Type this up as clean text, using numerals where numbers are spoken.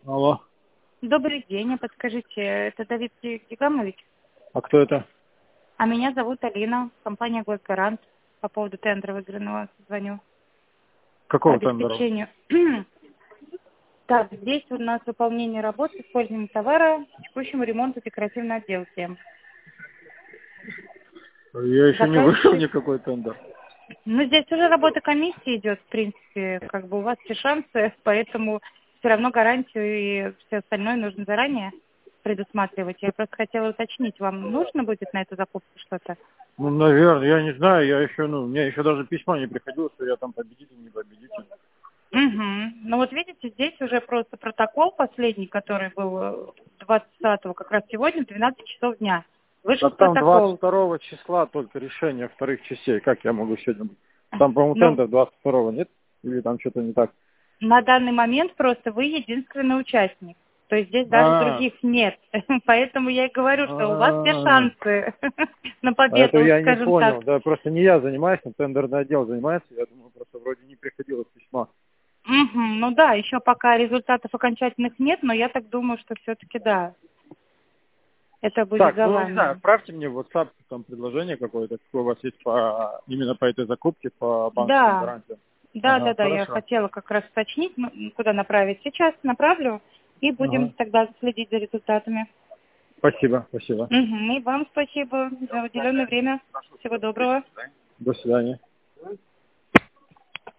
Алло. Добрый день, а подскажите, это Давид Гигамович? А кто это? А меня зовут Алина, компания «Госгарант». По поводу тендера выигранного звоню. По Какого тендера? обеспечению. Так, здесь у нас выполнение работ с использованием товара, текущему ремонту декоративной отделки. Я еще не вышел Заказчик. никакой тендер. Ну, здесь уже работа комиссии идет, в принципе, как бы у вас все шансы, поэтому все равно гарантию и все остальное нужно заранее предусматривать. Я просто хотела уточнить, вам нужно будет на эту закупку что-то? Ну, наверное, я не знаю, я еще, мне еще даже письма не приходило, что я там победитель, не победитель. Угу. Ну вот видите, здесь уже просто протокол последний, который был 20-го, как раз сегодня, в 12 часов дня. Вышел Так там протокол. 22 числа только решение вторых частей. Как я могу сегодня быть? Там, по-моему, Ну, тендер 22 нет? Или там что-то не так? на данный момент просто вы единственный участник. То есть здесь даже А, других нет. Поэтому я и говорю, что у вас все а, шансы на а это победу, я не скажем так. понял. Да, просто не я занимаюсь, но тендерный отдел занимается. Я думаю, просто вроде не приходило письма. Мгм. Ну да, еще пока результатов окончательных нет, но я так думаю, что все-таки да, это будет Так, за ну, не знаю, вами. отправьте мне в WhatsApp там предложение какое-то, какое у вас есть по, именно по этой закупке, по банковским Да, гарантиям. да, Ага, я хорошо. хотела как раз уточнить, ну, куда направить. Сейчас направлю и будем Ага. тогда следить за результатами. Спасибо, спасибо. Мгм. И вам спасибо за уделенное время. Всего доброго. До свидания.